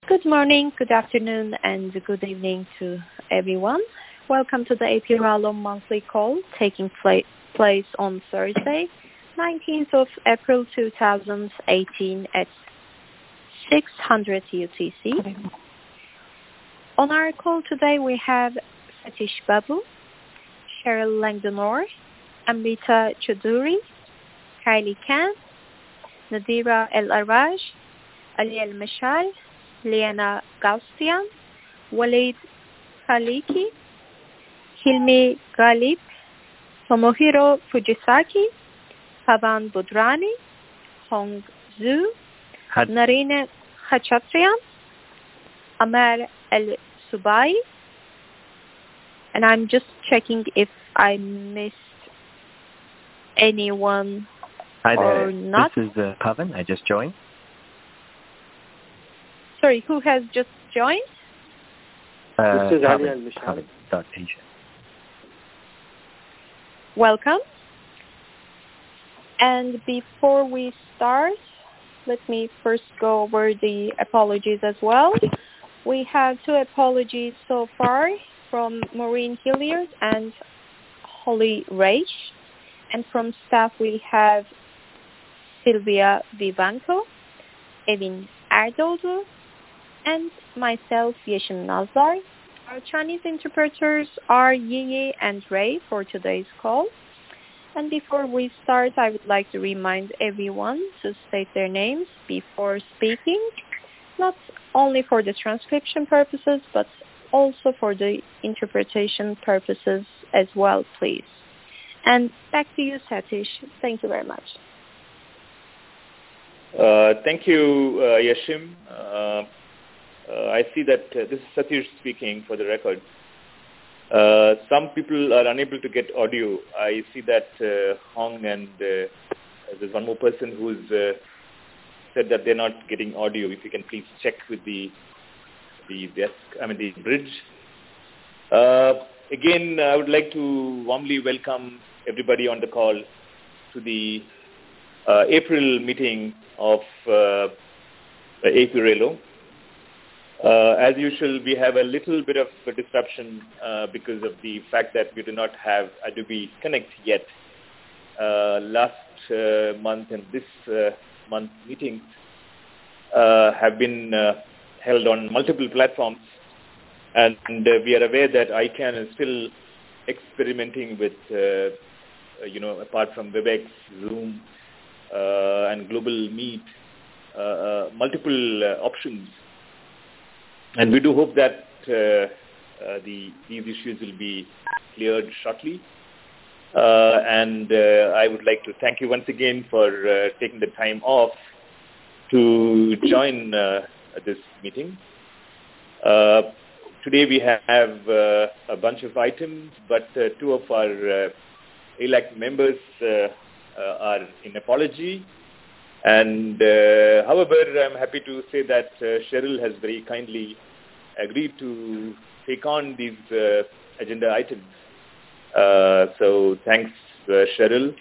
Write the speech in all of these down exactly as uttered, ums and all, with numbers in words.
Good morning, good afternoon, and good evening to everyone. Welcome to the A P Rallye monthly call taking pla- place on Thursday, nineteenth of April two thousand eighteen at six hundred U T C. On our call today we have Satish Babu, Cheryl Langdonor, Amrita Choudhury, Kylie Khan, Nadira El-Araj, Ali El-Mashal, Liana Gaustian, Walid Khaliki, Hilmi Ghalib, Tomohiro Fujisaki, Pavan Budrani, Hong Zhu, Had- Narine Khachatrian, Amar El-Subai, and I'm just checking if I missed anyone Hi there. or not. This is uh, Pavan. I just joined. Sorry, who has just joined? Uh, This is Ali Pavan, Al-Mashal. Pavan dot Asia. Welcome. And before we start, let me first go over the apologies as well. We have two apologies so far from Maureen Hilliard and Holly Reich. And from staff we have Sylvia Vivanco, Evin Erdoğdu, and myself, Yeşim Nazar. Our Chinese interpreters are Yi and Ray for today's call. And before we start, I would like to remind everyone to state their names before speaking, not only for the transcription purposes, but also for the interpretation purposes as well, please. And back to you, Satish. Thank you very much. Uh, thank you, uh, Yeşim. Uh, uh, I see that uh, this is Satish speaking for the record. Uh, some people are unable to get audio. I see that uh, Hong and uh, there's one more person who's uh, said that they're not getting audio. If you can please check with the the desk, I mean the bridge. Uh, again, I would like to warmly welcome everybody on the call to the uh, April meeting of uh, A P Rallye. Uh, as usual, we have a little bit of a disruption uh, because of the fact that we do not have Adobe Connect yet. Uh, last uh, month and this uh, month meetings uh, have been uh, held on multiple platforms, and, and uh, we are aware that I CANN is still experimenting with, uh, you know, apart from WebEx, Zoom, uh, and Global Meet, uh, uh, multiple uh, options. And we do hope that uh, uh, the, these issues will be cleared shortly. Uh, and uh, I would like to thank you once again for uh, taking the time off to join uh, this meeting. Uh, today we have uh, a bunch of items, but uh, two of our uh, A L A C members uh, uh, are in apology. And uh, however, I'm happy to say that uh, Cheryl has very kindly agreed to take on these uh, agenda items. Uh, so thanks, uh, Cheryl.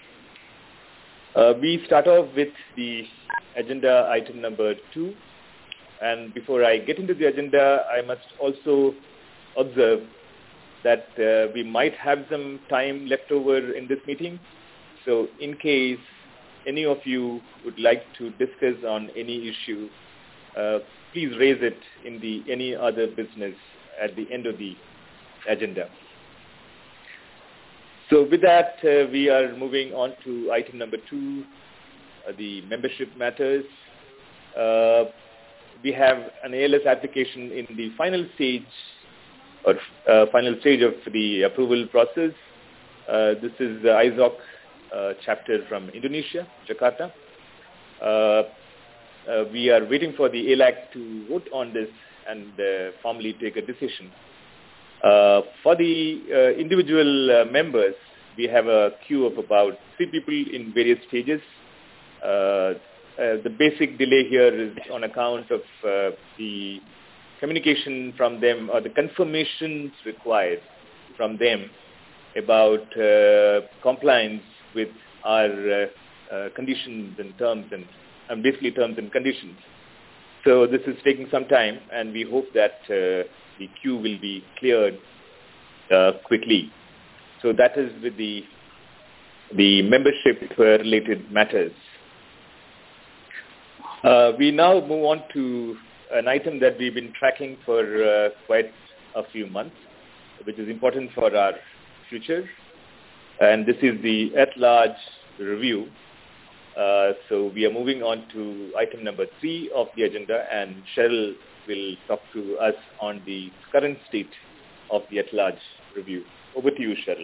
Uh, we start off with the agenda item number two. And before I get into the agenda, I must also observe that uh, we might have some time left over in this meeting. So in case any of you would like to discuss on any issue, uh, please raise it in the any other business at the end of the agenda. So with that, uh, we are moving on to item number two, uh, the membership matters. Uh, we have an A L S application in the final stage or uh, final stage of the approval process. Uh, this is the I Z O C Uh, chapter from Indonesia, Jakarta. Uh, uh, we are waiting for the A L A C to vote on this and uh, formally take a decision. Uh, for the uh, individual uh, members, we have a queue of about three people in various stages. Uh, uh, the basic delay here is on account of uh, the communication from them or the confirmations required from them about uh, compliance with our uh, uh, conditions and terms and, and basically terms and conditions. So this is taking some time, and we hope that uh, the queue will be cleared uh, quickly. So that is with the the membership-related matters. Uh, we now move on to an item that we've been tracking for uh, quite a few months, which is important for our future, and this is the at-large review. Uh, so we are moving on to item number three of the agenda, and Cheryl will talk to us on the current state of the at-large review. Over to you, Cheryl.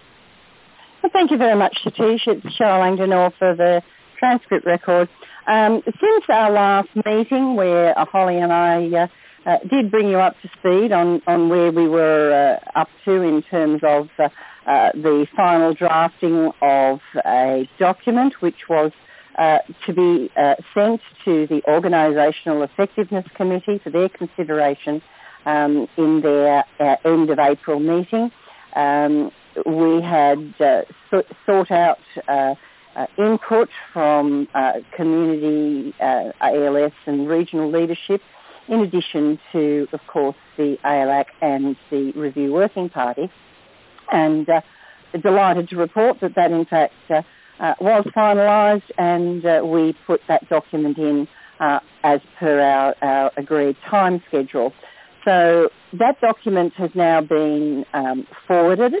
Well, thank you very much, Satish. It's Cheryl Langdon for the transcript record. Um, since our last meeting, where uh, Holly and I uh, uh, did bring you up to speed on, on where we were uh, up to in terms of uh, uh, the final drafting of a document which was uh, to be uh, sent to the Organisational Effectiveness Committee for their consideration um, in their uh, end of April meeting. Um, we had uh, so- sought out uh, uh, input from uh, community uh, A L S and regional leadership, in addition to, of course, the A L A C and the Review Working Party. And uh, delighted to report that that, in fact, uh, uh, was finalised, and uh, we put that document in uh, as per our, our agreed time schedule. So that document has now been um, forwarded.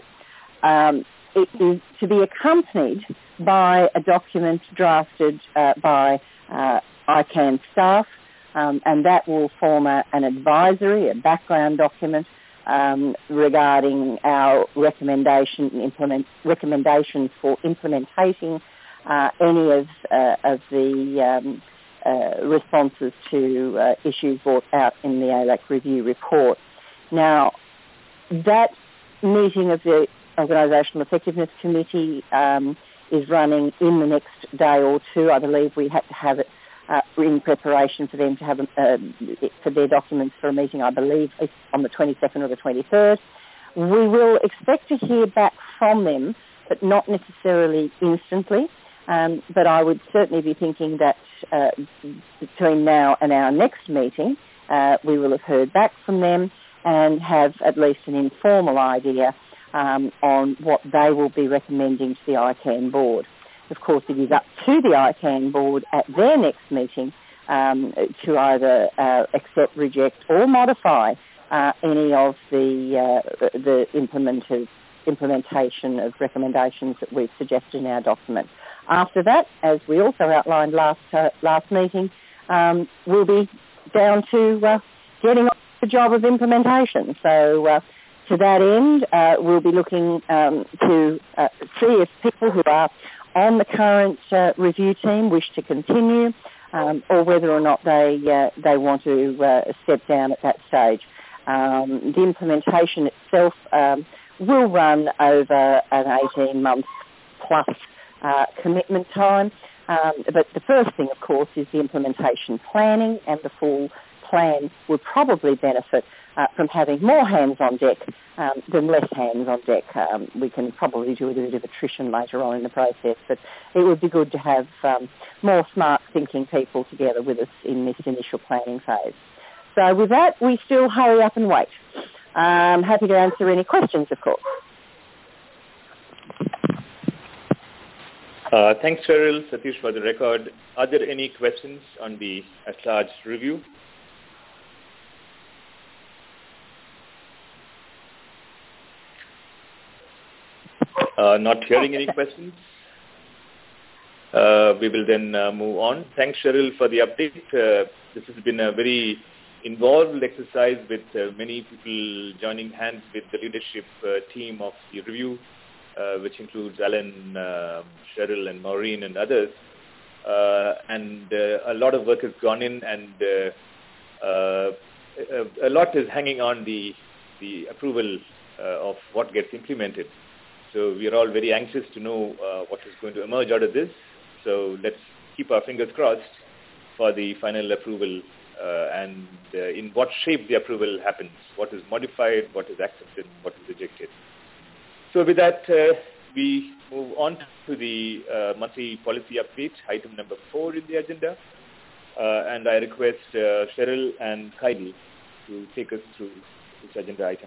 Um, it is to be accompanied by a document drafted uh, by uh, I CAN staff, um, and that will form a, an advisory, a background document um, regarding our recommendation implement, recommendations for implementing uh, any of, uh, of the um, uh, responses to uh, issues brought out in the A L A C review report. Now, that meeting of the Organisational Effectiveness Committee um, is running in the next day or two. I believe we had to have it uh, in preparation for them to have uh, for their documents for a meeting, I believe, on the twenty-second or the twenty-third. We will expect to hear back from them, but not necessarily instantly. Um, but I would certainly be thinking that uh, between now and our next meeting, uh, we will have heard back from them and have at least an informal idea Um, on what they will be recommending to the I CAN board. Of course, it is up to the I CAN board at their next meeting um, to either uh, accept, reject or modify uh, any of the, uh, the implemented, implementation of recommendations that we've suggested in our document. After that, as we also outlined last, uh, last meeting, um, we'll be down to uh, getting on the job of implementation. So uh, To that end, uh, we'll be looking um, to uh, see if people who are on the current uh, review team wish to continue, um, or whether or not they uh, they want to uh, step down at that stage. Um, the implementation itself um, will run over an eighteen-month plus uh, commitment time, um, but the first thing, of course, is the implementation planning, and the full plan would probably benefit Uh, from having more hands on deck um, than less hands on deck. Um, we can probably do a bit of attrition later on in the process, but it would be good to have um, more smart thinking people together with us in this initial planning phase. So with that, we still hurry up and wait. I'm happy to answer any questions, of course. Uh, thanks, Cheryl. Satish, for the record. Are there any questions on the at-large review? Uh, not hearing any questions. Uh, we will then uh, move on. Thanks, Cheryl, for the update. Uh, this has been a very involved exercise with uh, many people joining hands with the leadership uh, team of the review, uh, which includes Alan, uh, Cheryl, and Maureen, and others. Uh, and uh, a lot of work has gone in, and uh, uh, a, a lot is hanging on the, the approval uh, of what gets implemented. So we are all very anxious to know uh, what is going to emerge out of this. So let's keep our fingers crossed for the final approval uh, and uh, in what shape the approval happens, what is modified, what is accepted, what is rejected. So with that, uh, we move on to the uh, monthly policy update, item number four in the agenda. uh, and I request uh, Cheryl and Kylie to take us through this agenda item.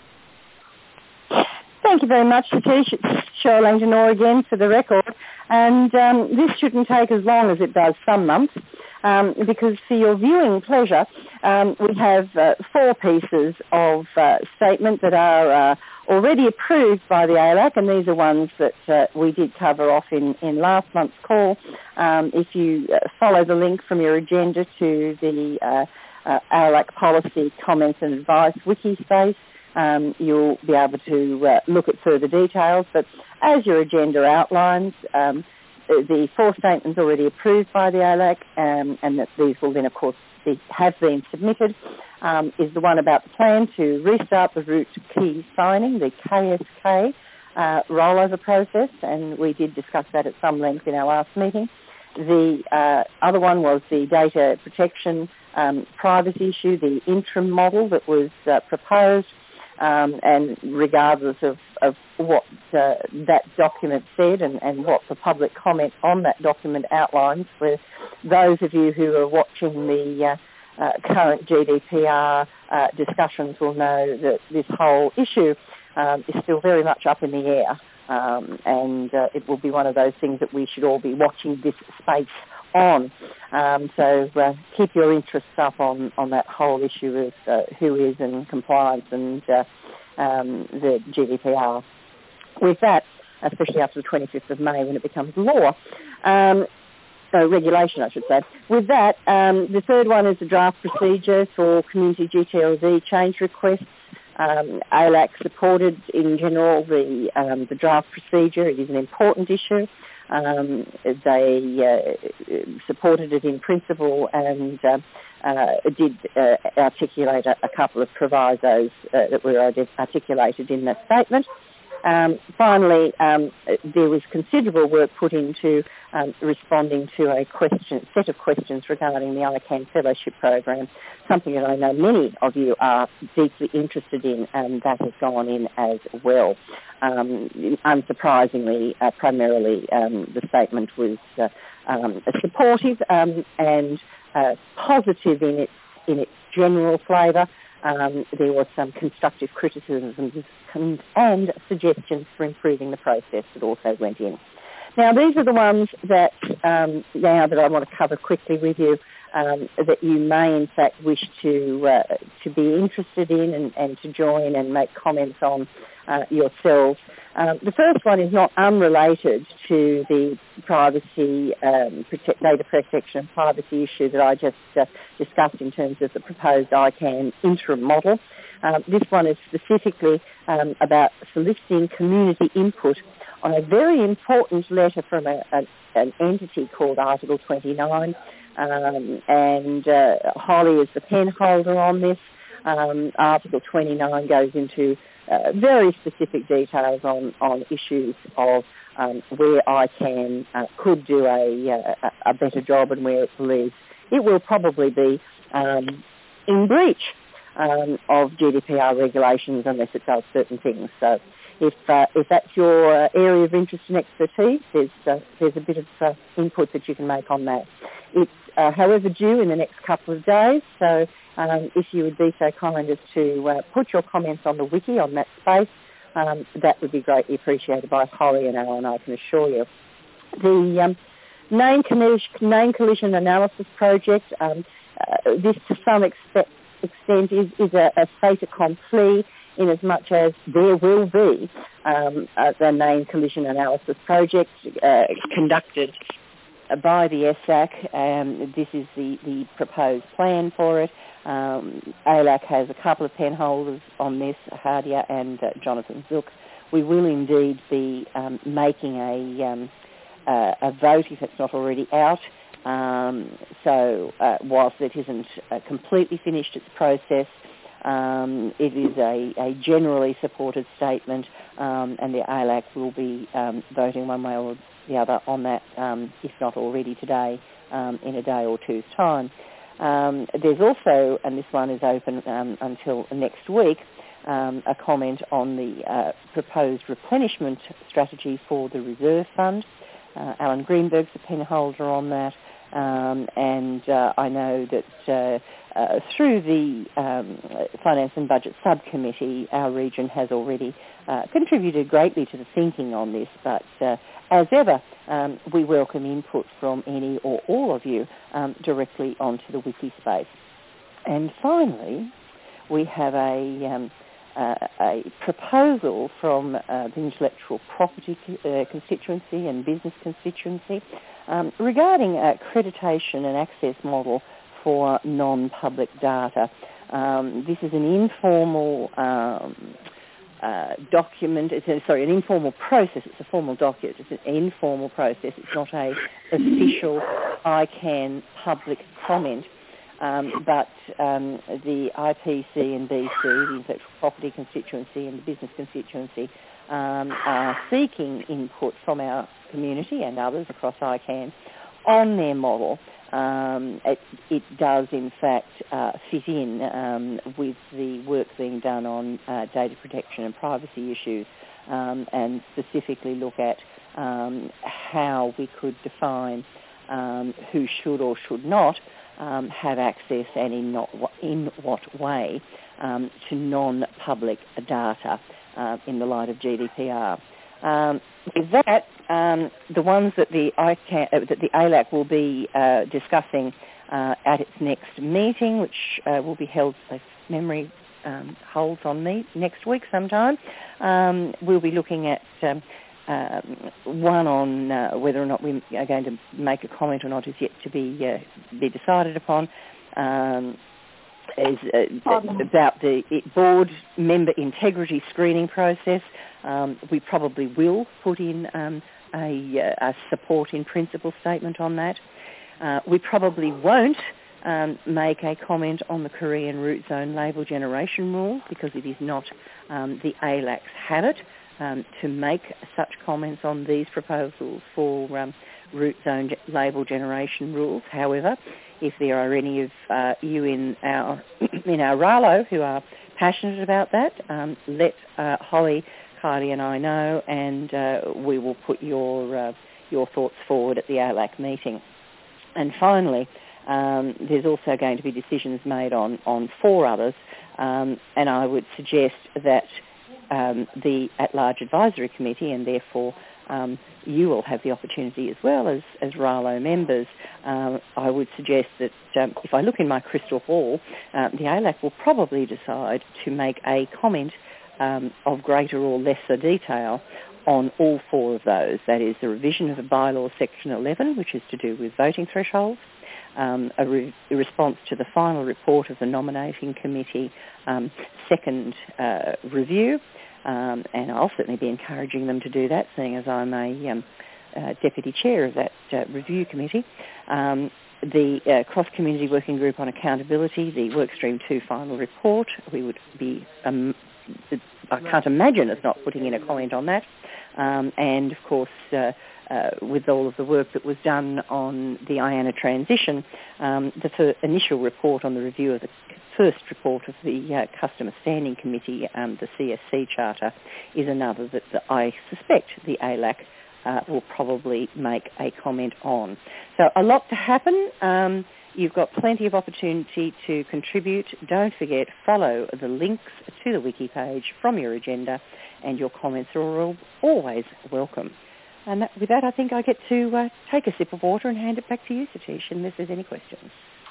Thank you very much, Satish. It's Cheryl Langdon again for the record. And um, this shouldn't take as long as it does some months, um, because for your viewing pleasure, um, we have uh, four pieces of uh, statement that are uh, already approved by the A L A C, and these are ones that uh, we did cover off in, in last month's call. Um, if you uh, follow the link from your agenda to the uh, uh, A L A C Policy Comments and Advice wiki space, Um, you'll be able to uh, look at further details. But as your agenda outlines, um, the four statements already approved by the A L A C, um, and that these will then, of course, be, have been submitted, um, is the one about the plan to restart the route key signing, the K S K uh, rollover process, and we did discuss that at some length in our last meeting. The uh, other one was the data protection um, privacy issue, the interim model that was uh, proposed. Um, and regardless of, of what uh, that document said and, and what the public comment on that document outlines, for those of you who are watching the uh, uh, current G D P R uh, discussions will know that this whole issue um, is still very much up in the air, um, and uh, it will be one of those things that we should all be watching this space on. Um, so uh, keep your interests up on, on that whole issue of uh, who is in compliance and uh, um, the G D P R. With that, especially after the twenty-fifth of May when it becomes law, um, uh, regulation I should say. With that, um, the third one is the draft procedure for community G T L Z change requests. Um, A L A C supported in general the, um, the draft procedure. It is an important issue. Um, they uh, supported it in principle and uh, uh, did uh, articulate a, a couple of provisos uh, that were articulated in that statement. Um, finally, um, there was considerable work put into um, responding to a question, set of questions regarding the I CAN Fellowship Program, something that I know many of you are deeply interested in, and that has gone in as well. Um, unsurprisingly, uh, primarily um, the statement was uh, um, supportive um, and uh, positive in its, in its general flavour. Um, there was some constructive criticisms and suggestions for improving the process that also went in. Now, these are the ones that, um, now that I want to cover quickly with you, um, that you may in fact wish to uh, to be interested in and, and to join and make comments on uh, yourselves. Um, the first one is not unrelated to the privacy, um, protect, data protection and privacy issue that I just uh, discussed in terms of the proposed I CAN interim model. Um, this one is specifically um, about soliciting community input on a very important letter from a, a, an entity called Article twenty-nine, um, and uh, Holly is the pen holder on this. Um, Article twenty-nine goes into uh, very specific details on, on issues of um, where I CAN uh, could do a, a, a better job and where it believes it will probably be um, in breach um, of G D P R regulations unless it does certain things. So if uh, if that's your uh, area of interest and expertise, there's uh, there's a bit of uh, input that you can make on that. It's uh, however due in the next couple of days, so um, if you would be so kind as to uh, put your comments on the wiki on that space, um, that would be greatly appreciated by Holly and Alan, I can assure you. The um, name, collision, name collision analysis project, um, uh, this to some extent, extent is, is a, a fait accompli, in as much as there will be um, uh, the name collision analysis project uh, conducted by the S A C. Um, this is the, the proposed plan for it. Um, A L A C has a couple of pen holders on this, Hardia and uh, Jonathan Zook. We will indeed be um, making a, um, uh, a vote if it's not already out. Um, so uh, whilst it isn't uh, completely finished its process, Um, it is a, a generally supported statement, um, and the A L A C will be um, voting one way or the other on that, um, if not already today, um, in a day or two's time. Um, there's also, and this one is open um, until next week, um, a comment on the uh, proposed replenishment strategy for the reserve fund. Uh, Alan Greenberg's a pen holder on that. Um, and uh, I know that uh, uh, through the um, Finance and Budget Subcommittee, our region has already uh, contributed greatly to the thinking on this. But uh, as ever, um, we welcome input from any or all of you um, directly onto the wiki space. And finally, we have a, um, uh, a proposal from uh, the intellectual property uh, constituency and business constituency um, regarding accreditation and access model for non-public data. Um, this is an informal um, uh, document, it's a, sorry, an informal process. It's a formal document. It's an informal process. It's not a official I CAN public comment. Um, but um, the I P C and B C, the intellectual property constituency and the business constituency, um, are seeking input from our community and others across I CAN on their model. Um, it, it does, in fact, uh, fit in um, with the work being done on uh, data protection and privacy issues, um, and specifically look at um, how we could define um, who should or should not um, have access and in, not, in what way um, to non-public data uh, in the light of G D P R. Um, with that, um, the ones that the I CAN, uh, that the A L A C will be uh, discussing uh, at its next meeting, which uh, will be held, if memory um, holds on me, next week sometime, um, we'll be looking at um, um, one on uh, whether or not we are going to make a comment or not is yet to be uh, be decided upon. Um, is uh, about the board member integrity screening process. Um, we probably will put in um, a, a support in principle statement on that. Uh, we probably won't um, make a comment on the Korean root zone label generation rule because it is not um, the A L A C's habit um, to make such comments on these proposals for um, root zone label generation rules. However, if there are any of uh, you in our in our RALO who are passionate about that, um, let uh, Holly, Kylie and I know, and uh, we will put your uh, your thoughts forward at the A L A C meeting. And finally, um, there's also going to be decisions made on, on four others, um, and I would suggest that um, the at-large advisory committee, and therefore Um, you will have the opportunity as well as, as RALO members. Um, I would suggest that um, if I look in my crystal ball, uh, the A L A C will probably decide to make a comment um, of greater or lesser detail on all four of those. That is the revision of the bylaw section eleven, which is to do with voting thresholds, um, a, re- a response to the final report of the nominating committee um, second uh, review, Um, and I'll certainly be encouraging them to do that, seeing as I'm a um, uh, deputy chair of that uh, review committee. Um, the uh, cross-community working group on accountability, the workstream two final report, we would be, um, I can't imagine us not putting in a comment on that. Um, and of course, uh, uh, with all of the work that was done on the I A N A transition, um, the f- initial report on the review of the first report of the uh, Customer Standing Committee, um, the C S C Charter, is another that, that I suspect the A L A C uh, will probably make a comment on. So a lot to happen. Um, you've got plenty of opportunity to contribute. Don't forget, follow the links to the wiki page from your agenda, and your comments are all, always welcome. And that, with that, I think I get to uh, take a sip of water and hand it back to you, Satish, unless there's any questions.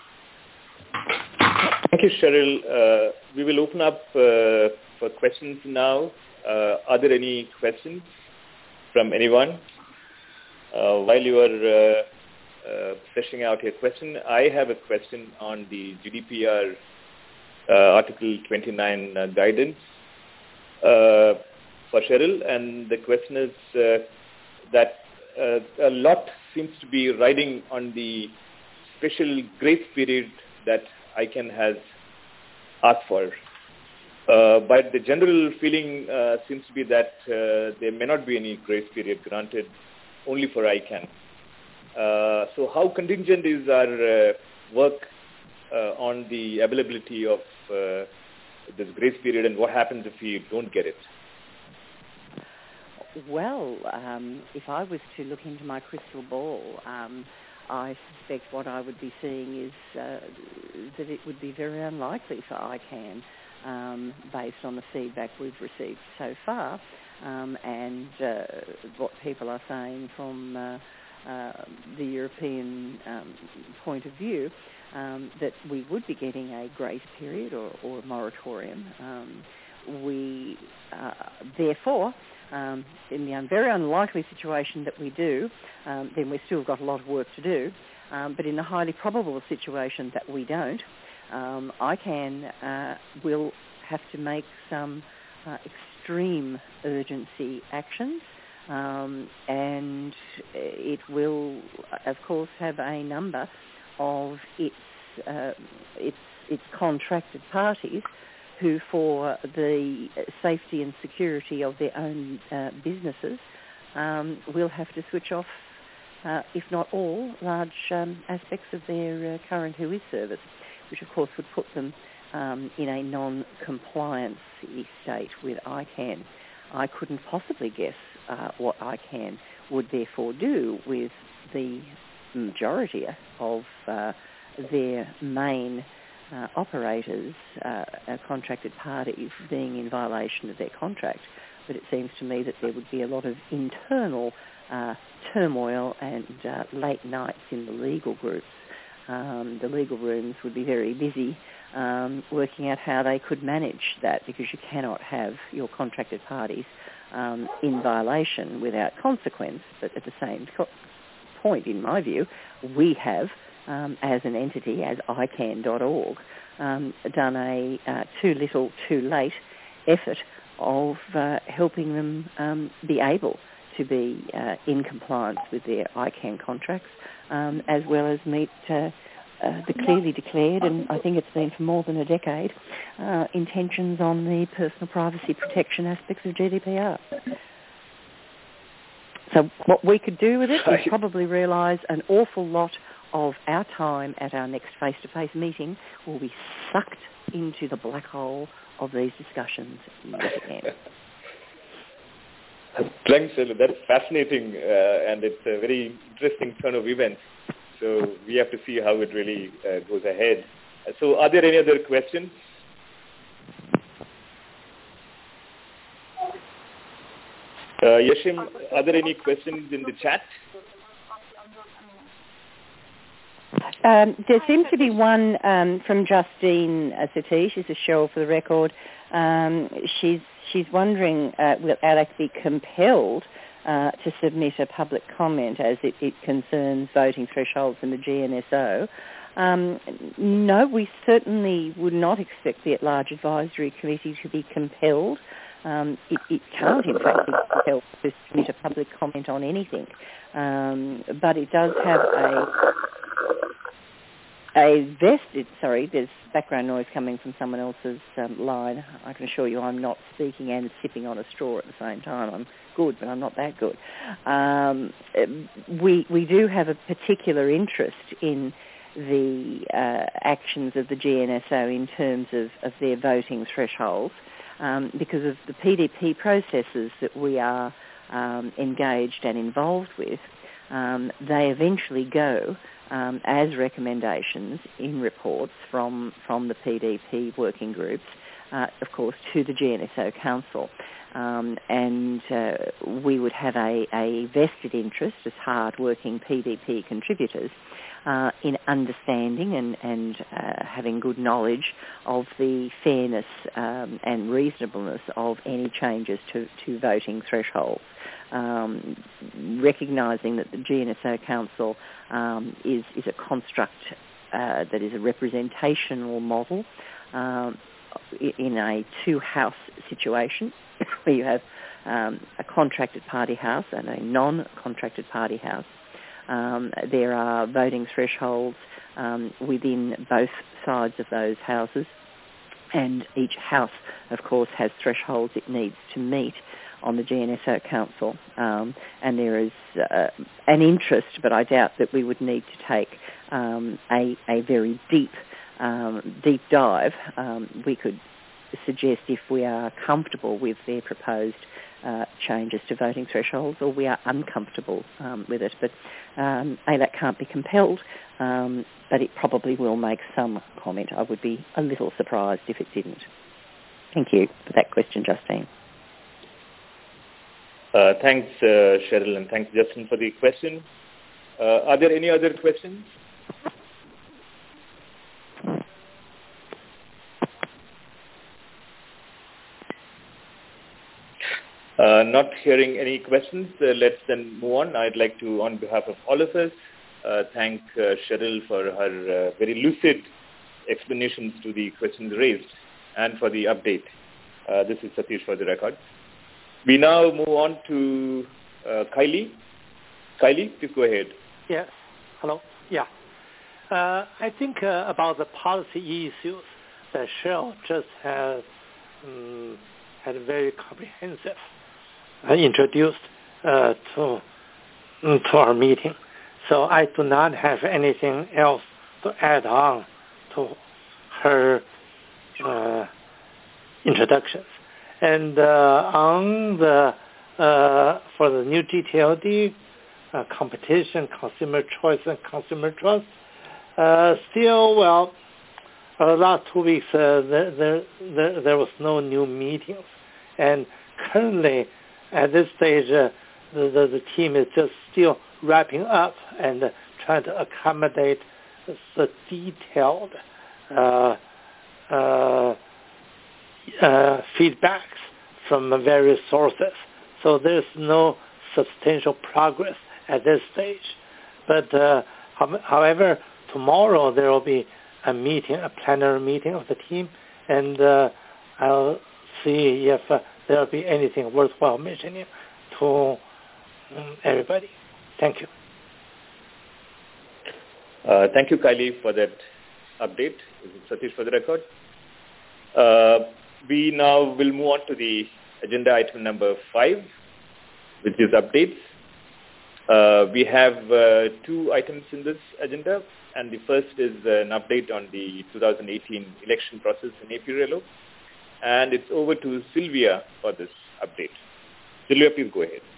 Thank you, Cheryl. Uh, we will open up uh, for questions now. Uh, are there any questions from anyone? Uh, while you are uh, uh, fleshing out your question, I have a question on the G D P R uh, Article twenty-nine uh, guidance uh, for Cheryl. And the question is uh, that uh, a lot seems to be riding on the special grace period that I CAN has asked for. Uh, but the general feeling uh, seems to be that uh, there may not be any grace period granted only for I CAN. Uh, so how contingent is our uh, work uh, on the availability of uh, this grace period, and what happens if we don't get it? Well, um, if I was to look into my crystal ball, um, I suspect what I would be seeing is uh, that it would be very unlikely for I CAN, um, based on the feedback we've received so far, um, and uh, what people are saying from uh, uh, the European um, point of view, um, that we would be getting a grace period or, or a moratorium. Um, we, uh, therefore, um, in the very unlikely situation that we do, um, then we've still got a lot of work to do. Um, but in the highly probable situation that we don't, um, I CAN uh, will have to make some uh, extreme urgency actions, um, and it will, of course, have a number of its uh, its its contracted parties who, for the safety and security of their own uh, businesses, um, will have to switch off, uh, if not all, large um, aspects of their uh, current W I S service, which of course would put them um, in a non-compliance state with I CAN. I couldn't possibly guess uh, what I CAN would therefore do with the majority of uh, their main Uh, operators, uh, contracted parties, being in violation of their contract. But it seems to me that there would be a lot of internal uh, turmoil and uh, late nights in the legal groups. Um, the legal rooms would be very busy um, working out how they could manage that, because you cannot have your contracted parties um, in violation without consequence. But at the same co- point, in my view, we have Um, as an entity, as I CAN dot org, um, done a uh, too little, too late effort of uh, helping them um, be able to be uh, in compliance with their I CAN contracts, um, as well as meet uh, uh, the clearly declared, and I think it's been for more than a decade, uh, intentions on the personal privacy protection aspects of G D P R. So what we could do with it is probably realise an awful lot of our time at our next face-to-face meeting will be sucked into the black hole of these discussions yet again. Thanks, that's fascinating, uh, and it's a very interesting turn of events. So we have to see how it really uh, goes ahead. So are there any other questions? Uh, Yashim, are there any questions in the chat? Um, there seems to be one um, from Justine uh, Satish. She's a show for the record. Um, she's she's wondering uh, will ALAC be compelled uh, to submit a public comment as it, it concerns voting thresholds in the G N S O. Um, no, we certainly would not expect the at-large advisory committee to be compelled. Um, it, it can't, in fact, be compelled to submit a public comment on anything. Um, but it does have a a vested, sorry, there's background noise coming from someone else's um, line. I can assure you I'm not speaking and sipping on a straw at the same time. I'm good, but I'm not that good. Um, we, we do have a particular interest in the uh, actions of the G N S O in terms of, of their voting thresholds, um, because of the P D P processes that we are um, engaged and involved with. Um, they eventually go um, as recommendations in reports from, from the P D P working groups, uh, of course, to the G N S O Council. Um, and uh, we would have a, a vested interest as hard-working P D P contributors uh, in understanding and, and uh, having good knowledge of the fairness um, and reasonableness of any changes to, to voting thresholds. Um, recognising that the G N S O Council um, is, is a construct uh, that is a representational model um, in a two-house situation where you have um, a contracted party house and a non-contracted party house. Um, there are voting thresholds um, within both sides of those houses, and each house, of course, has thresholds it needs to meet on the G N S O Council, um, and there is uh, an interest, but I doubt that we would need to take um, a, a very deep, um, deep dive. Um, we could suggest, if we are comfortable with their proposed uh, changes to voting thresholds, or we are uncomfortable um, with it. But um, A L A C can't be compelled, um, but it probably will make some comment. I would be a little surprised if it didn't. Thank you for that question, Justine. Uh, thanks, uh, Cheryl, and thanks, Justin, for the question. Uh, are there any other questions? Uh, not hearing any questions, uh, let's then move on. I'd like to, on behalf of all of us, uh, thank uh, Cheryl for her uh, very lucid explanations to the questions raised and for the update. Uh, this is Satish for the record. We now move on to uh, Kylie. Kylie, please go ahead. Yes. Hello. Yeah. Uh, I think uh, about the policy issues that Cheryl just has um, had very comprehensive uh, introduced uh, to to our meeting. So I do not have anything else to add on to her uh, introductions. And uh, on the uh, for the new G T L D uh, competition, consumer choice, and consumer trust, uh, still well. Uh, the last two weeks uh, there, there there there was no new meetings, and currently at this stage uh, the, the the team is just still wrapping up and uh, trying to accommodate the detailed uh, uh, Uh, feedbacks from various sources. So there's no substantial progress at this stage. But uh, however, tomorrow there will be a meeting, a plenary meeting of the team, and uh, I'll see if uh, there will be anything worthwhile mentioning to um, everybody. Thank you. Uh, thank you, Kylie, for that update. This is Satish for the record. Uh, We now will move on to the agenda item number five, which is updates. Uh, we have uh, two items in this agenda, and the first is uh, an update on the two thousand eighteen election process in Epirelo, and it's over to Sylvia for this update. Sylvia, please go ahead.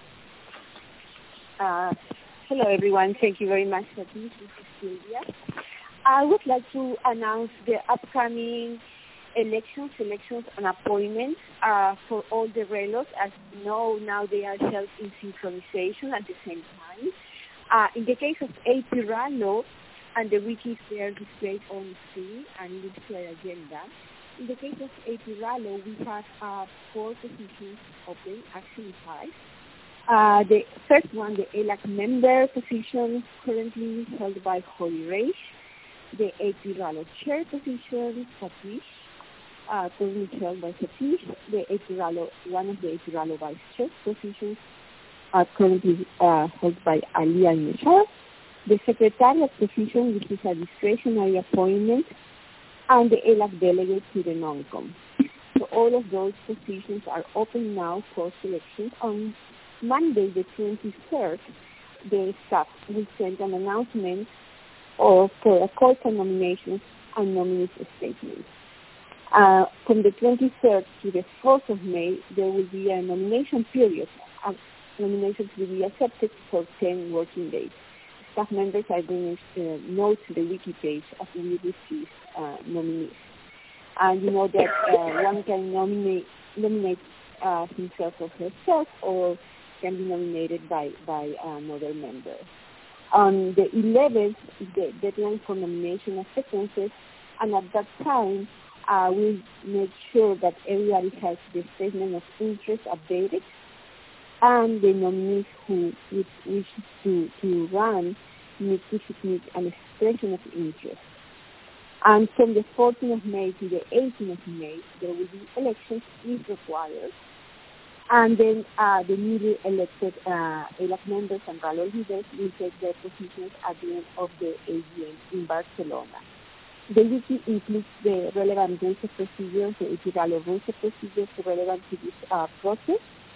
Uh, hello, everyone. Thank you very much for this. This is Sylvia. I would like to announce the upcoming elections, elections and appointments uh, for all the relos. As you know, now they are held in synchronization at the same time. Uh, in the case of Epirelo, and the wikis there displayed on the screen and links to our agenda. In the case of Epirelo, we have uh, four positions open, actually five. Uh, the first one, the E L A C member position, currently held by Holly Reich. The Epirelo chair position, Satish. Uh, currently held by Satish. The Epirelo, one of the Epirelo vice chair positions are currently uh, held by Ali Al-Nashar. The secretariat position, which is a discretionary appointment, and the E L A C delegate to the NONCOM. So all of those positions are open now for selection. On Monday, the twenty-third, the staff will send an announcement of, for a call for nominations and nominees statements. Uh, from the twenty-third to the fourth of May, there will be a nomination period. Uh, nominations will be accepted for ten working days. Staff members are going to uh, note the wiki page as we receive uh, nominees. And you know that uh, one can nominate, nominate uh, himself or herself, or can be nominated by, by another member. On the eleventh is the deadline for nomination acceptances, and at that time, Uh, we'll make sure that everybody has the statement of interest updated, and the nominees who wish to, to run need to submit an expression of interest. And from the fourteenth of May to the eighteenth of May, there will be elections if required. And then uh, the newly elected uh, E L A C members and RALO leaders will take their positions at the end of the A G M in Barcelona. The wiki includes the relevant rules of procedure, the Epirelo rules of procedure relevant to this uh, process.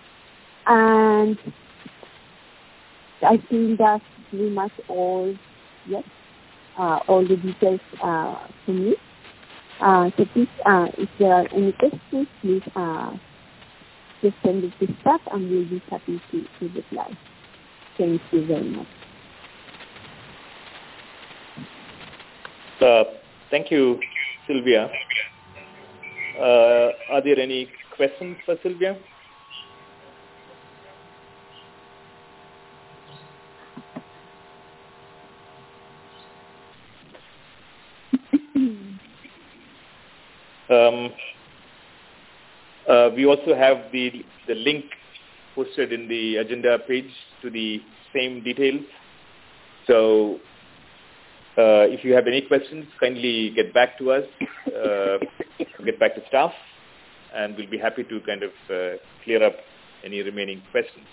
And I think that's pretty much all, yes, uh, all the details uh, for me. Uh, so please, uh, if there are any questions, please uh, just send it to staff and we'll be happy to, to reply. Thank you very much. Uh, thank you, Sylvia. Uh, are there any questions for Sylvia? Um, uh, we also have the the link posted in the agenda page to the same details. So uh, if you have any questions, kindly get back to us, uh, get back to staff, and we'll be happy to kind of uh, clear up any remaining questions.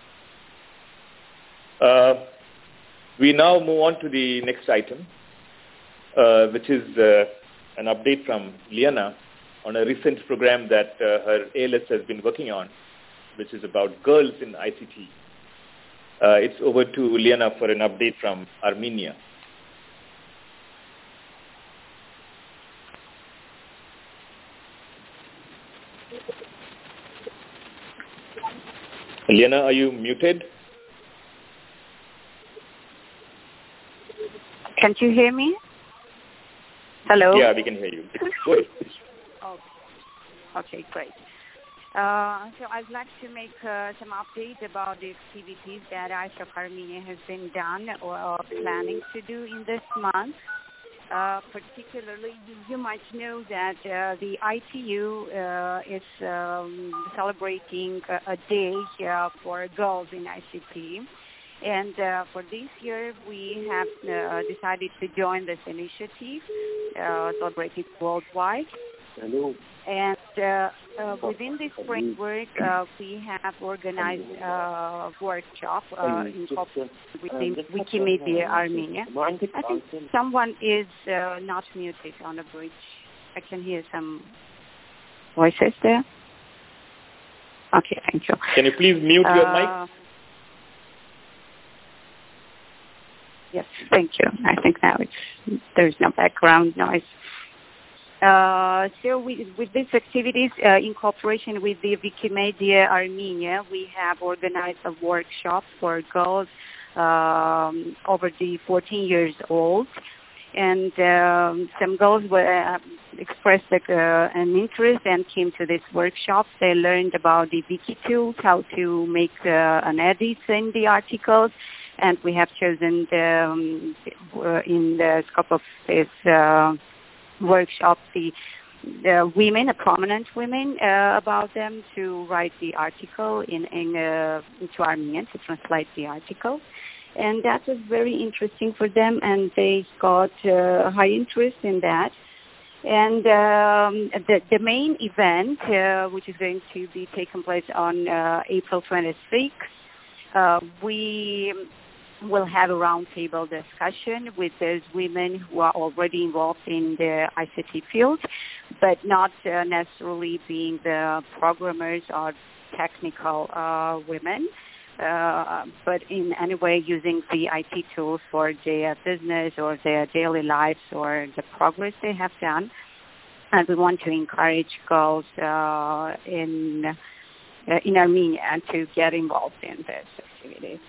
Uh, we now move on to the next item, uh, which is uh, an update from Liana on a recent program that uh, her A L S has been working on, which is about girls in I C T. Uh, it's over to Liana for an update from Armenia. Liana, are you muted? Can't you hear me? Hello? Yeah, we can hear you. Go ahead. Oh, okay, great. Uh, so I'd like to make uh, some updates about the activities that I S O C Armenia has been done or planning to do in this month. Uh, particularly, you, you might know that uh, the I T U uh, is um, celebrating a, a day uh, for girls in I C T. And uh, for this year, we have uh, decided to join this initiative, uh, celebrated worldwide. Hello. And uh, uh, within this framework, uh, we have organized a workshop uh, in cooperation with the Wikimedia Armenia. I think someone is uh, not muted on the bridge. I can hear some voices there. Okay, thank you. Can you please mute your uh, mic? Yes, thank you. I think now it's, there's no background noise. Uh, so we, with these activities, uh, in cooperation with the Wikimedia Armenia, we have organized a workshop for girls um, over the fourteen years old. And um, some girls were, uh, expressed uh, an interest and came to this workshop. They learned about the wiki tools, how to make uh, an edit in the articles. And we have chosen the, um, in the scope of this uh, workshop the, the women, the prominent women, uh, about them to write the article in, in uh, into Armenian, to translate the article. And that was very interesting for them, and they got uh, high interest in that. And um, the, the main event, uh, which is going to be taking place on uh, April twenty-sixth, uh, we will have a roundtable discussion with those women who are already involved in the I C T field, but not uh, necessarily being the programmers or technical uh, women. Uh, but in any way using the I T tools for their business or their daily lives or the progress they have done. And we want to encourage girls uh, in uh, in Armenia to get involved in this activity.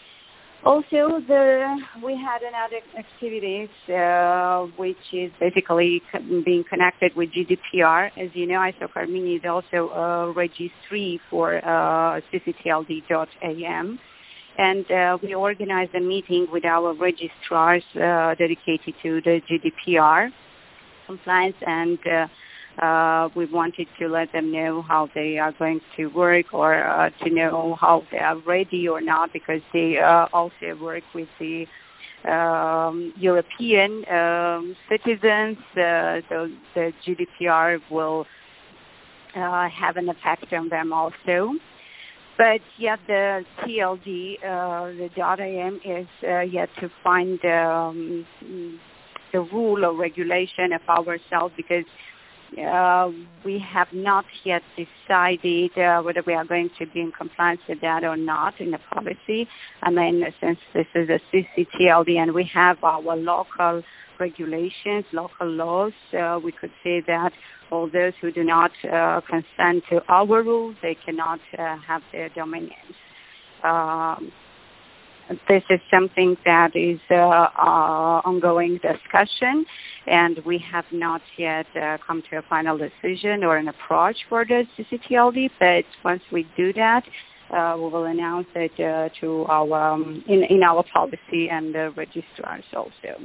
Also, the, we had another activities uh, which is basically being connected with G D P R. As you know, I S O C Armenia is also a registry for uh, C C T L D dot A M. And uh, we organized a meeting with our registrars uh, dedicated to the G D P R compliance, and uh, Uh, we wanted to let them know how they are going to work, or uh, to know how they are ready or not, because they uh, also work with the um, European um, citizens, uh, so the G D P R will uh, have an effect on them also. But yet the T L D, uh, the .am is uh, yet to find um, the rule or regulation of ourselves, because uh, we have not yet decided uh, whether we are going to be in compliance with that or not in the policy. I mean, since this is a C C T L D and we have our local regulations, local laws, uh, we could say that all those who do not uh, consent to our rules, they cannot uh, have their dominions. Um, this is something that is uh, uh, ongoing discussion, and we have not yet uh, come to a final decision or an approach for the C C T L D, but once we do that, uh, we will announce it uh, to our, um, in, in our policy and the registrars also.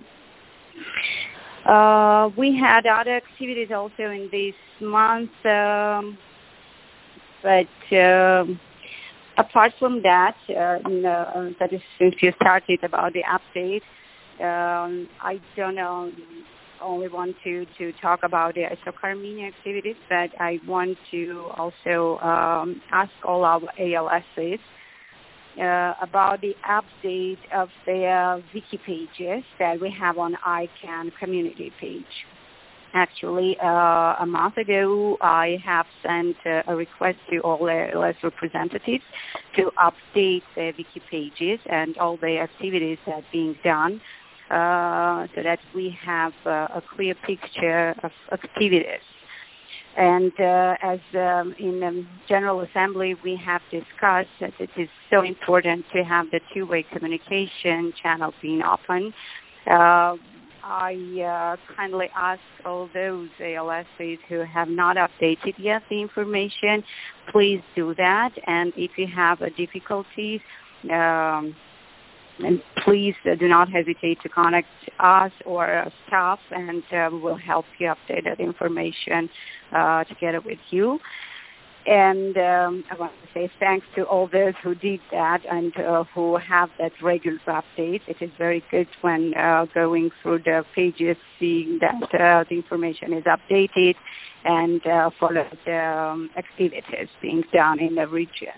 Uh, we had other activities also in this month, um, but um, apart from that, uh, no, that is since you started about the update, um, I don't know, only want to, to talk about the ISOCARMENIA activities, but I want to also um, ask all our A L Ss Uh, about the update of their wiki pages that we have on I CAN community page. Actually, uh, a month ago, I have sent uh, a request to all A L S representatives to update their wiki pages and all the activities that are being done uh, so that we have uh, a clear picture of activities. And uh, as um, in the General Assembly, we have discussed that it is so important to have the two-way communication channel being open. Uh, I uh, kindly ask all those A L Ss who have not updated yet the information, please do that. And if you have uh, difficulties, um, and please uh, do not hesitate to contact us or uh, staff, and uh, we will help you update that information uh, together with you. And um, I want to say thanks to all those who did that and uh, who have that regular update. It is very good when uh, going through the pages, seeing that uh, the information is updated and uh, follow the um, activities being done in the region.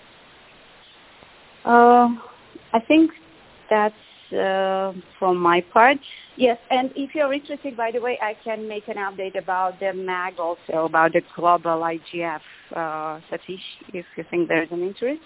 Uh, I think that's uh, from my part. Yes, and if you're interested, by the way, I can make an update about the M A G also, about the global I G F, uh, Satish, if you think there's an interest.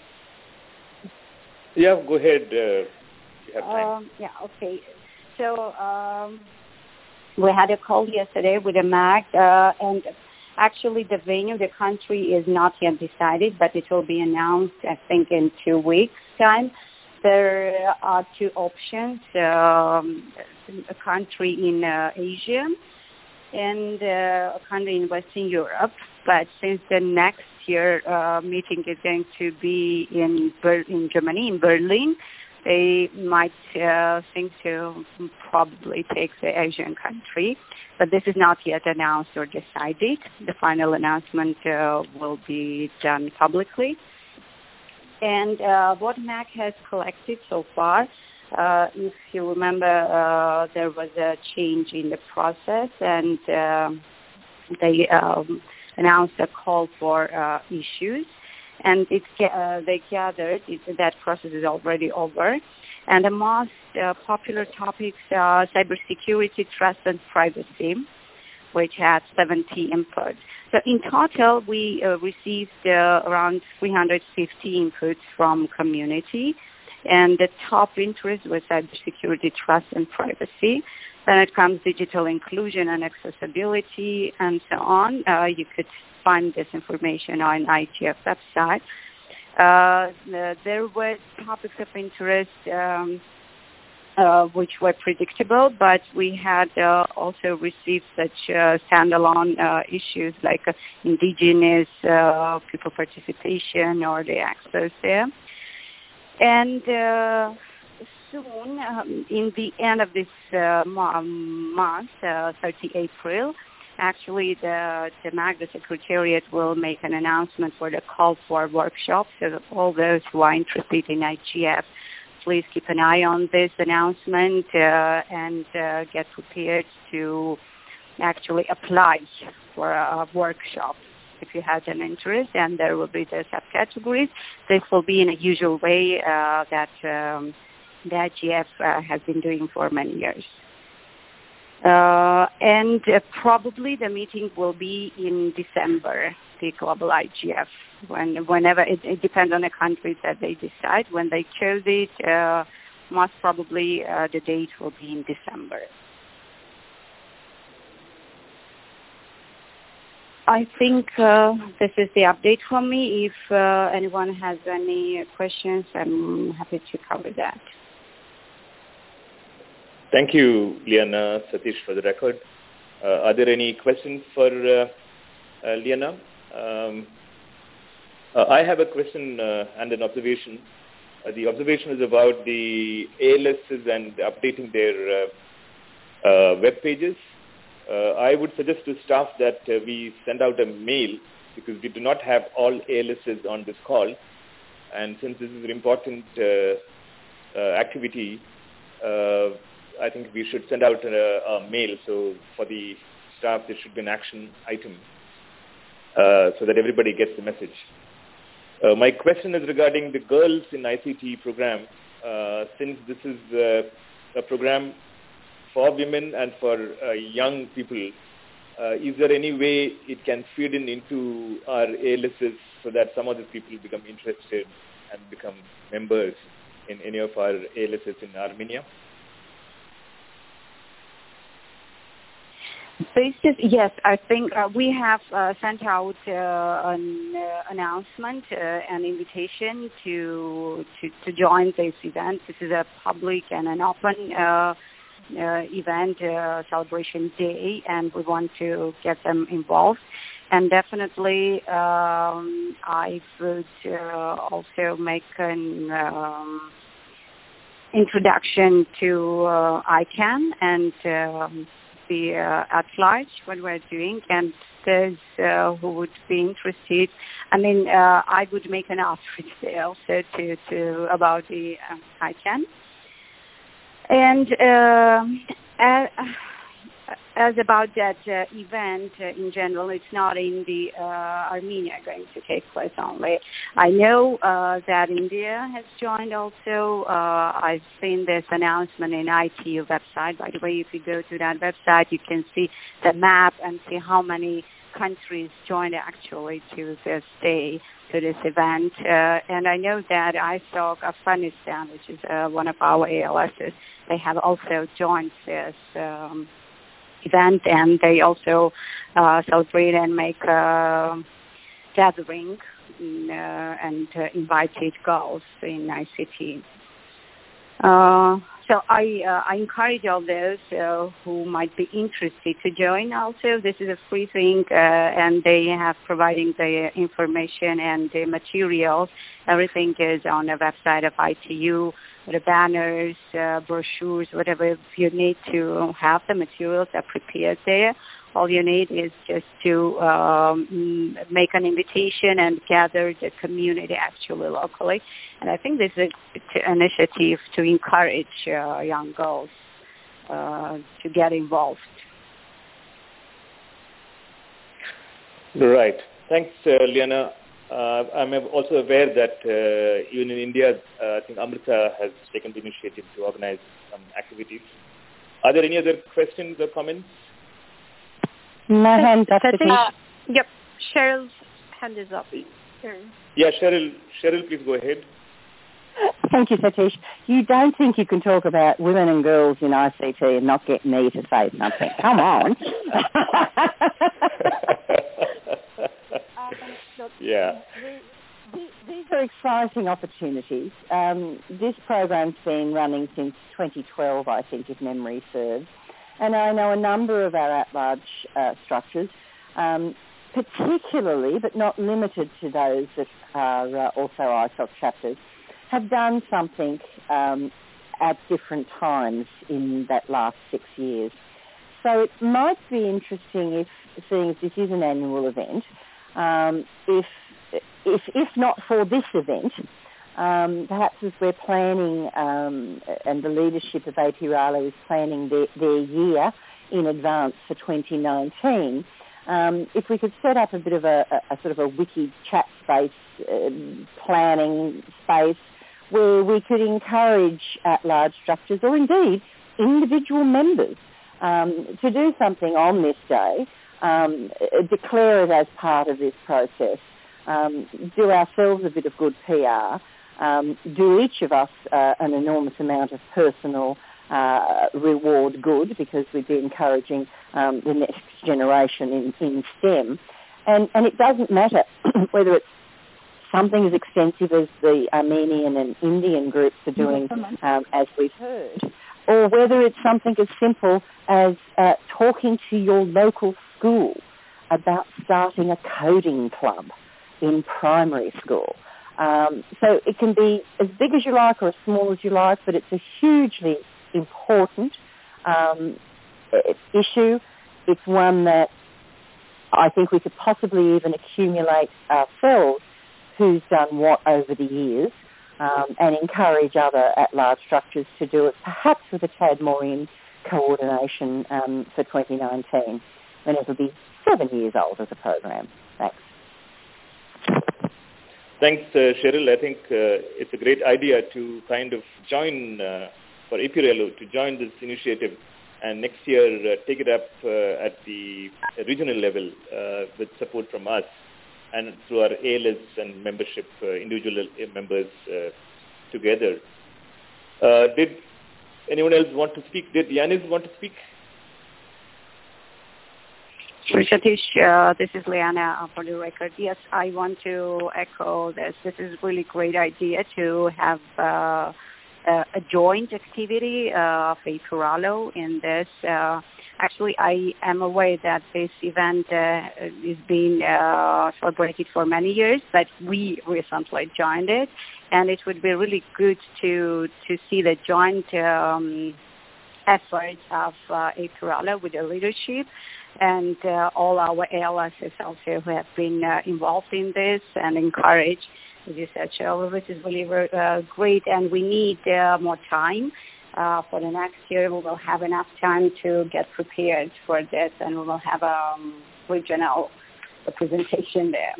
Yeah, go ahead. Uh, you have time. Um, yeah, okay. So um, we had a call yesterday with the M A G, uh, and actually the venue, the country is not yet decided, but it will be announced, I think, in two weeks' time. There are two options, um, a country in uh, Asia and uh, a country in Western Europe. But since the next year uh, meeting is going to be in Ber- in Germany, in Berlin, they might uh, think to probably take the Asian country. But this is not yet announced or decided. The final announcement uh, will be done publicly. And uh, what M A G has collected so far, uh, if you remember, uh, there was a change in the process, and uh, they um, announced a call for uh, issues, and it, uh, they gathered it, that process is already over. And the most uh, popular topics are cybersecurity, trust, and privacy, which had seventy inputs. So in total, we uh, received uh, around three hundred fifty inputs from community, and the top interest was cybersecurity, trust, and privacy. Then it comes digital inclusion and accessibility, and so on. Uh, you could find this information on I G F website. Uh, the, there were topics of interest um, Uh, which were predictable, but we had uh, also received such uh, standalone uh, issues like uh, indigenous uh, people participation or the access there. And uh, soon, um, in the end of this uh, month, uh, thirtieth of April, actually the, the M A G, the Secretariat, will make an announcement for the call for workshops. So all those who are interested in I G F, please keep an eye on this announcement uh, and uh, get prepared to actually apply for a workshop if you have an interest, and there will be the subcategories. This will be in a usual way uh, that um, the I G F uh, has been doing for many years. Uh, and uh, probably the meeting will be in December, the Global I G F, when, whenever, it, it depends on the countries that they decide. When they chose it, uh, most probably uh, the date will be in December. I think uh, this is the update from me. If uh, anyone has any questions, I'm happy to cover that. Thank you, Liana, Satish, for the record. Uh, are there any questions for uh, uh, Liana? Um, uh, I have a question uh, and an observation. Uh, the observation is about the A L Ss and updating their uh, uh, web pages. Uh, I would suggest to staff that uh, we send out a mail, because we do not have all A L Ss on this call. And since this is an important uh, uh, activity, uh, I think we should send out a, a mail. So for the staff, there should be an action item uh, so that everybody gets the message. Uh, my question is regarding the Girls in I C T program. Uh, since this is uh, a program for women and for uh, young people, uh, is there any way it can feed in into our A L Ss so that some of these people become interested and become members in any of our A L Ss in Armenia? Basis, yes, I think uh, we have uh, sent out uh, an uh, announcement, uh, an invitation to, to to join this event. This is a public and an open uh, uh, event, uh, celebration day, and we want to get them involved. And definitely, um, I would uh, also make an um, introduction to uh, I CAN and um, the uh, at large what we're doing, and those uh, who would be interested. I mean, uh, I would make an offer also to, to about the uh, I CAN. And uh, as, as about that uh, event uh, in general, it's not in the uh, Armenia going to take place only. I know uh, that India has joined also. Uh, I've seen this announcement in I T U website. By the way, if you go to that website, you can see the map and see how many countries joined actually to this day, to this event. Uh, and I know that I saw Afghanistan, which is uh, one of our A L Ss. They have also joined this um, event, and they also uh, celebrate and make a gathering uh, and uh, invited girls in I C T. Uh, so I, uh, I encourage all those uh, who might be interested to join also. This is a free thing, uh, and they have providing the information and the materials. Everything is on the website of I T U. The banners, uh, brochures, whatever you need to have the materials are prepared there. All you need is just to um, make an invitation and gather the community actually locally. And I think this is an initiative to encourage uh, young girls uh, to get involved. Right. Thanks, uh, Liana. Uh, I'm also aware that uh, even in India, uh, I think Amrita has taken the initiative to organize some activities. Are there any other questions or comments? My hand up. Uh, yep, Cheryl's hand is up. Sure. Yeah, Cheryl, Cheryl, please go ahead. Thank you, Satish. You don't think you can talk about women and girls in I C T and not get me to say something? Come on. Yeah. These are exciting opportunities. Um, this program's been running since twenty twelve, I think, if memory serves. And I know a number of our at-large uh, structures, um, particularly, but not limited to those that are uh, also I S O C chapters, have done something um, at different times in that last six years. So it might be interesting, if seeing as this is an annual event, Um, if, if if not for this event, um, perhaps as we're planning, um, and the leadership of A P Raleigh is planning their, their year in advance for twenty nineteen, um, if we could set up a bit of a, a, a sort of a wiki chat space, uh, planning space, where we could encourage at-large structures, or indeed individual members, um, to do something on this day, um, declare it as part of this process, um, do ourselves a bit of good P R, um, do each of us uh, an enormous amount of personal uh, reward good, because we'd be encouraging um, the next generation in, in STEM. And, and it doesn't matter whether it's something as extensive as the Armenian and Indian groups are doing, um, as we've heard, or whether it's something as simple as uh, talking to your local school about starting a coding club in primary school. Um, so it can be as big as you like or as small as you like, but it's a hugely important um, issue. It's one that I think we could possibly even accumulate ourselves who's done what over the years, um, and encourage other at-large structures to do it, perhaps with a tad more in coordination um, for twenty nineteen, when it'll be seven years old as a program. Thanks. Thanks, uh, Cheryl. I think uh, it's a great idea to kind of join, uh, for APRELO, to join this initiative, and next year uh, take it up uh, at the regional level uh, with support from us and through our A L S and membership, uh, individual members uh, together. Uh, did anyone else want to speak? Did Yanis want to speak? Sure, Satish, uh, this is Liana for the record. Yes, I want to echo this. This is a really great idea to have uh, a joint activity uh, of APRELO in this. Uh, actually, I am aware that this event uh, is being uh, celebrated for many years, but we recently joined it, and it would be really good to to see the joint um, efforts of uh, APRELO with the leadership and uh, all our A L Ss also who have been uh, involved in this and encouraged. As you said, Cheryl, this is really uh, great, and we need uh, more time. Uh, for the next year, we will have enough time to get prepared for this, and we will have a um, regional representation there.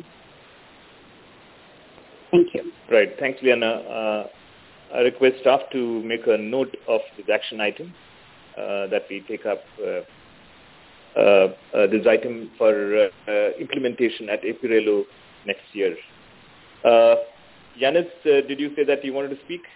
Thank you. Right. Thanks, Liana. Uh, I request staff to make a note of this action item, uh, that we take up uh, uh, uh, this item for uh, uh, implementation at APRELO next year. Uh, Yanis, uh, did you say that you wanted to speak?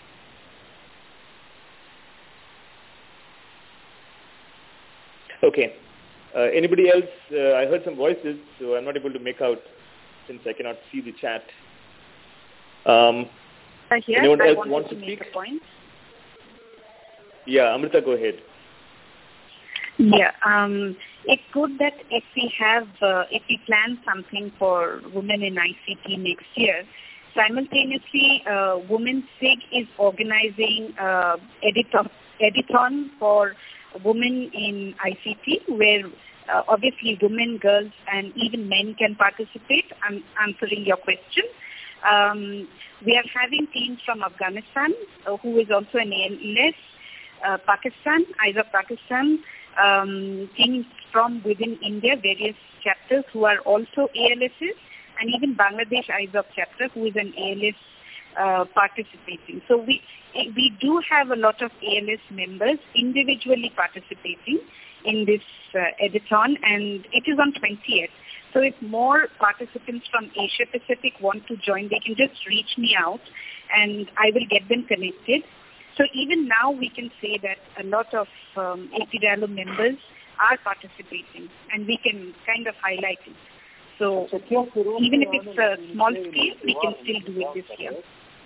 Okay. Uh, anybody else? Uh, I heard some voices, so I'm not able to make out since I cannot see the chat. Um, uh, here, anyone I else want to, to speak? Make a point. Yeah, Amrita, go ahead. Yeah, um, it's good that if we have, uh, if we plan something for women in I C T next year, simultaneously, uh, Women's SIG is organizing uh, edit- editathon for women in I C T, where uh, obviously women, girls, and even men can participate. I'm answering your question. Um, we are having teams from Afghanistan, uh, who is also an A L S, uh, Pakistan, Eyes of Pakistan, um, teams from within India, various chapters who are also A L Ss, and even Bangladesh Eyes of chapter, who is an A L S uh, participating. So we we do have a lot of A L S members individually participating in this uh, editathon, and it is on twentieth. So if more participants from Asia Pacific want to join, they can just reach me out, and I will get them connected. So even now we can say that a lot of um, APRELO members are participating, and we can kind of highlight it. So even if it's a small scale, we can still do it this year.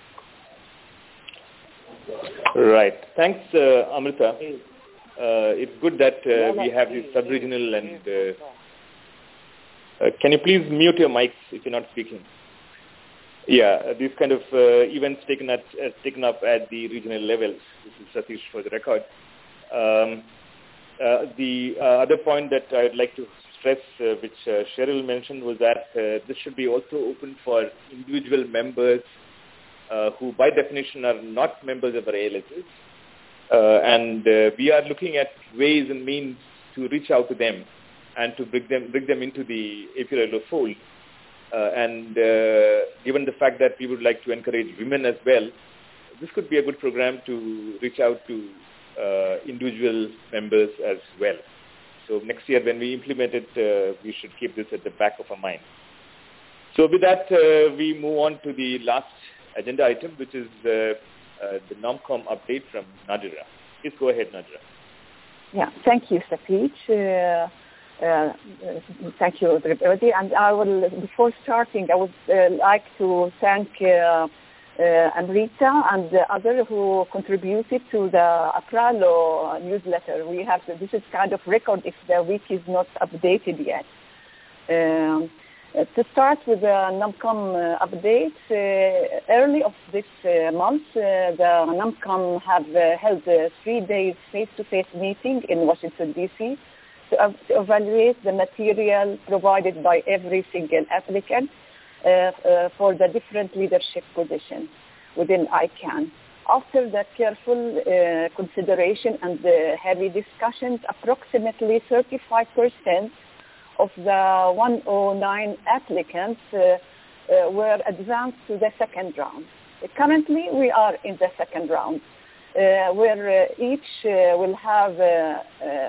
Right. Thanks, uh, Amrita. Uh, it's good that uh, we have this sub-regional and... Uh, uh, can you please mute your mics if you're not speaking? Yeah, uh, these kind of uh, events taken, at, uh, taken up at the regional levels. This is Satish for the record. Um, uh, the uh, other point that I'd like to stress, uh, which uh, Cheryl mentioned, was that uh, this should be also open for individual members uh, who by definition are not members of our A L Ss. Uh, and uh, we are looking at ways and means to reach out to them and to bring them, bring them into the APRELO fold. Uh, and uh, given the fact that we would like to encourage women as well, this could be a good program to reach out to uh, individual members as well. So next year when we implement it, uh, we should keep this at the back of our mind. So with that, uh, we move on to the last agenda item, which is uh, uh, the NOMCOM update from Nadira. Please go ahead, Nadira. Yeah, thank you, Satish. Uh, uh, thank you, everybody. And I will, before starting, I would uh, like to thank uh, uh, Amrita and the other who contributed to the Apralo newsletter. We have to, this is kind of record if the wiki is not updated yet. Um, uh, to start with the NOMCOM uh, updates, uh, early of this uh, month, uh, the NOMCOM have uh, held a three days face-to-face meeting in Washington, D C to, uh, to evaluate the material provided by every single applicant uh, uh, for the different leadership positions within I CAN. After the careful uh, consideration and the heavy discussions, approximately thirty-five percent of the one hundred nine applicants uh, uh, were advanced to the second round. Uh, currently, we are in the second round, uh, where uh, each uh, will have uh, uh,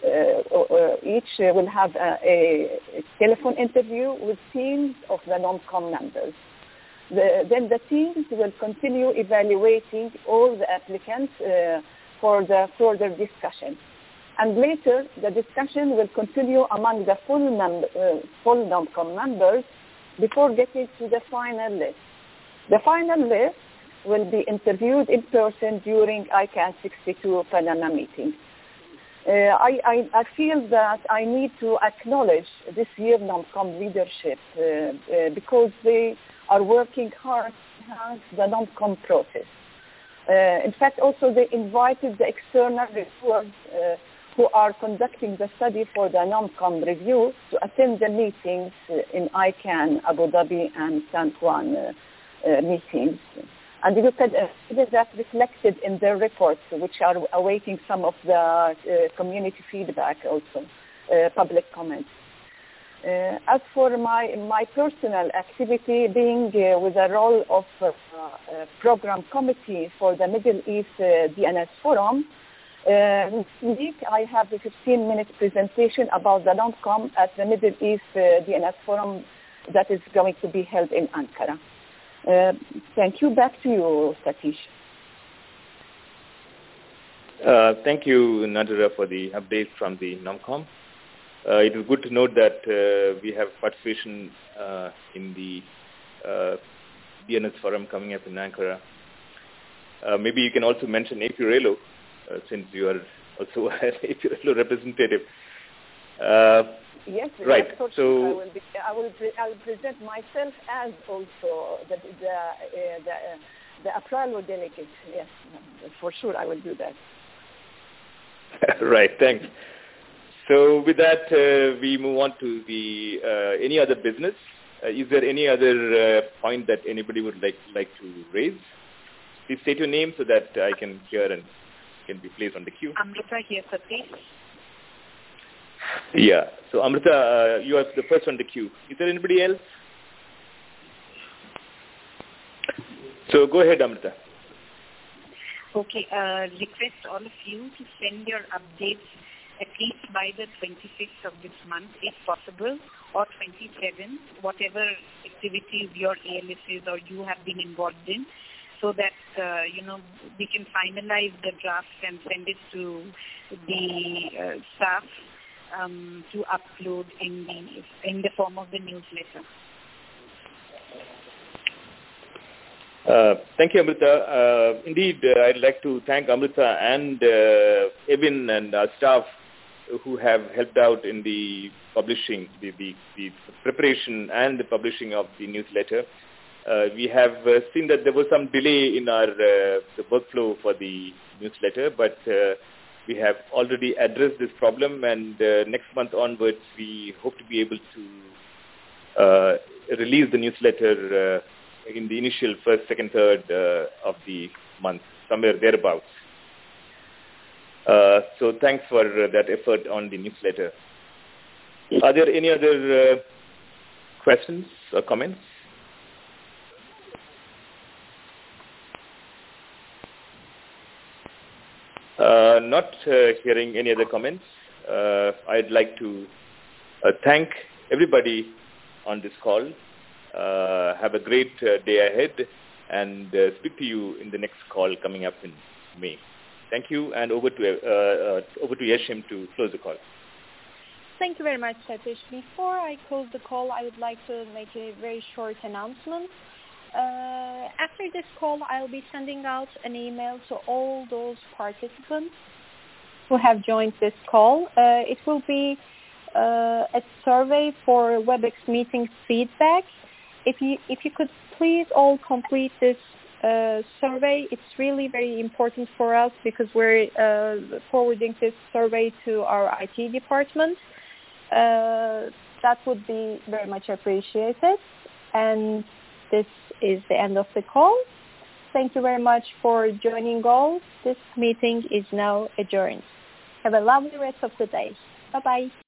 uh, each uh, will have uh, a, a telephone interview with teams of the NOMCOM members. The, then the teams will continue evaluating all the applicants uh, for the further discussion. And later, the discussion will continue among the full, mem- uh, full NOMCOM members before getting to the final list. The final list will be interviewed in person during I CAN sixty-two Panama meeting. Uh, I, I, I feel that I need to acknowledge this year's NOMCOM leadership uh, uh, because they are working hard to enhance the NOMCOM process. Uh, in fact, also they invited the external reviewers uh, who are conducting the study for the NOMCOM review to attend the meetings in I CAN, Abu Dhabi and San Juan uh, uh, meetings. And you can uh, see that reflected in their reports, which are awaiting some of the uh, community feedback also, uh, public comments. Uh, as for my, my personal activity, being uh, with the role of uh, uh, program committee for the Middle East uh, D N S Forum, Uh, this week I have a fifteen minute presentation about the NOMCOM at the Middle East uh, D N S Forum that is going to be held in Ankara. Uh, thank you. Back to you, Satish. Uh, thank you, Nadira, for the update from the NOMCOM. Uh, it is good to note that uh, we have participation uh, in the uh, D N S Forum coming up in Ankara. Uh, maybe you can also mention APIRELO, Uh, since you are also an APIRELO representative. Uh, yes, right. Yes, so I will, be, I, will pre- I will present myself as also the the uh, the, uh, the Apralo delegate. Yes, for sure I will do that. Right. Thanks. So with that, uh, we move on to the uh, any other business. Uh, is there any other uh, point that anybody would like like to raise? Please state your name so that I can hear and can be placed on the queue. Amrita here, Satish. Yeah. So Amrita, uh, you are the first on the queue. Is there anybody else? So go ahead, Amrita. Okay. Uh, request all of you to send your updates at least by the twenty-sixth of this month, if possible, or twenty-seventh, whatever activities your A L S is or you have been involved in, so that, uh, you know, we can finalize the draft and send it to the uh, staff um, to upload in the in the form of the newsletter. Uh, thank you, Amrita. Uh, indeed, uh, I'd like to thank Amrita and uh, Evin and our staff who have helped out in the publishing, the, the, the preparation and the publishing of the newsletter. Uh, we have uh, seen that there was some delay in our uh, the workflow for the newsletter, but uh, we have already addressed this problem, and uh, next month onwards, we hope to be able to uh, release the newsletter uh, in the initial first, second, third uh, of the month, somewhere thereabouts. Uh, so thanks for uh, that effort on the newsletter. Are there any other uh, questions or comments? Uh, not uh, hearing any other comments, uh, I'd like to uh, thank everybody on this call. Uh, have a great uh, day ahead, and uh, speak to you in the next call coming up in May. Thank you, and over to uh, uh, over to Yeshim to close the call. Thank you very much, Satish. Before I close the call, I would like to make a very short announcement. Uh, after this call, I'll be sending out an email to all those participants who have joined this call. Uh, it will be uh, a survey for WebEx meeting feedback. If you if you could please all complete this uh, survey, it's really very important for us because we're uh, forwarding this survey to our I T department. Uh, that would be very much appreciated. And this is the end of the call. Thank you very much for joining all. This meeting is now adjourned. Have a lovely rest of the day. Bye-bye.